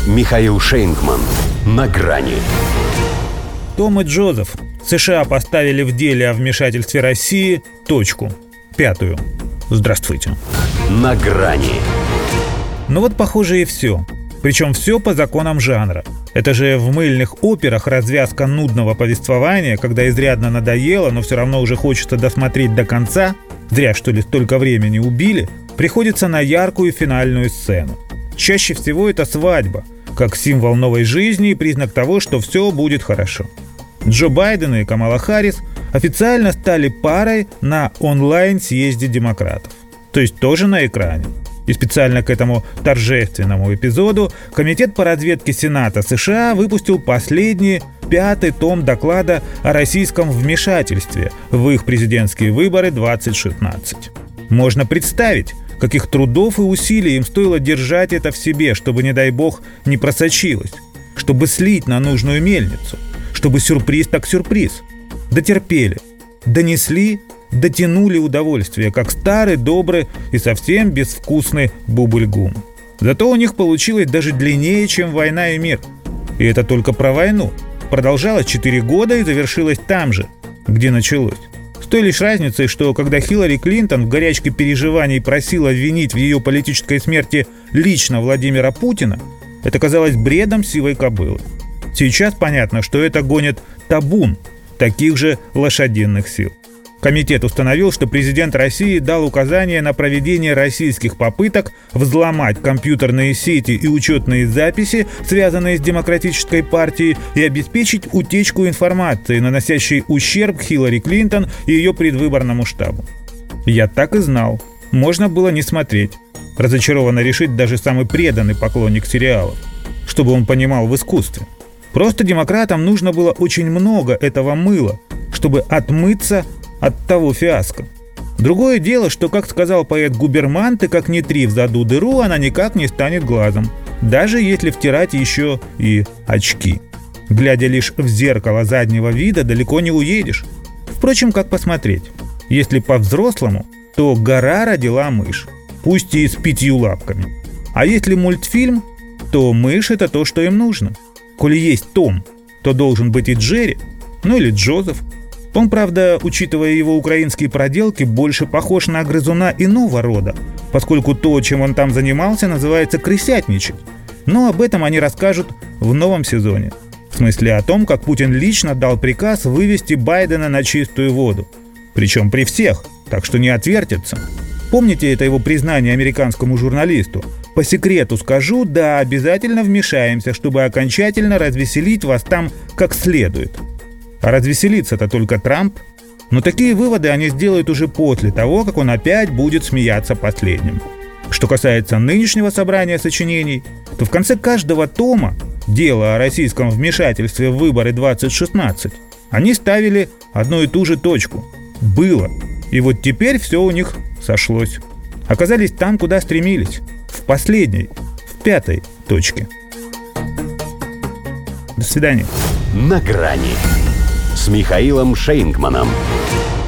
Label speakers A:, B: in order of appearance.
A: Михаил Шейнгман. На грани.
B: Том и Джозеф. США поставили в деле о вмешательстве России точку. 5-ю. Здравствуйте.
A: На грани.
B: Ну вот, похоже, и все. Причем все по законам жанра. Это же в мыльных операх развязка нудного повествования, когда изрядно надоело, но все равно уже хочется досмотреть до конца, зря, что ли, столько времени убили, приходится на яркую финальную сцену. Чаще всего это свадьба, как символ новой жизни и признак того, что все будет хорошо. Джо Байден и Камала Харрис официально стали парой на онлайн-съезде демократов. То есть тоже на экране. И специально к этому торжественному эпизоду Комитет по разведке Сената США выпустил последний, 5-й том доклада о российском вмешательстве в их президентские выборы 2016. Можно представить, каких трудов и усилий им стоило держать это в себе, чтобы, не дай бог, не просочилось, чтобы слить на нужную мельницу, чтобы сюрприз так сюрприз. Дотерпели, донесли, дотянули удовольствие, как старый, добрый и совсем безвкусный бубльгум. Зато у них получилось даже длиннее, чем «Война и мир». И это только про войну. Продолжалось 4 года и завершилось там же, где началось. С той лишь разницей, что когда Хиллари Клинтон в горячке переживаний просила обвинить в ее политической смерти лично Владимира Путина, это казалось бредом сивой кобылы. Сейчас понятно, что это гонит табун таких же лошадиных сил. Комитет установил, что президент России дал указание на проведение российских попыток взломать компьютерные сети и учетные записи, связанные с Демократической партией, и обеспечить утечку информации, наносящей ущерб Хиллари Клинтон и ее предвыборному штабу. Я так и знал. Можно было не смотреть. Разочарованно решить даже самый преданный поклонник сериалов. Чтобы он понимал в искусстве. Просто демократам нужно было очень много этого мыла, чтобы отмыться от того фиаско. Другое дело, что, как сказал поэт Губерман, ты как ни три в заду дыру, она никак не станет глазом, даже если втирать еще и очки. Глядя лишь в зеркало заднего вида, далеко не уедешь. Впрочем, как посмотреть? Если по-взрослому, то гора родила мышь, пусть и с 5 лапками. А если мультфильм, то мышь — это то, что им нужно. Коли есть Том, то должен быть и Джерри, ну или Джозеф. Он, правда, учитывая его украинские проделки, больше похож на грызуна иного рода, поскольку то, чем он там занимался, называется крысятничать. Но об этом они расскажут в новом сезоне. В смысле о том, как Путин лично дал приказ вывести Байдена на чистую воду. Причем при всех, так что не отвертятся. Помните это его признание американскому журналисту? По секрету скажу, да, обязательно вмешаемся, чтобы окончательно развеселить вас там как следует. А развеселиться-то только Трамп. Но такие выводы они сделают уже после того, как он опять будет смеяться последним. Что касается нынешнего собрания сочинений, то в конце каждого тома «Дело о российском вмешательстве в выборы 2016» они ставили одну и ту же точку. Было. И вот теперь все у них сошлось. Оказались там, куда стремились. В последней, в 5-й точке. До свидания.
A: На грани с Михаилом Шейнгманом.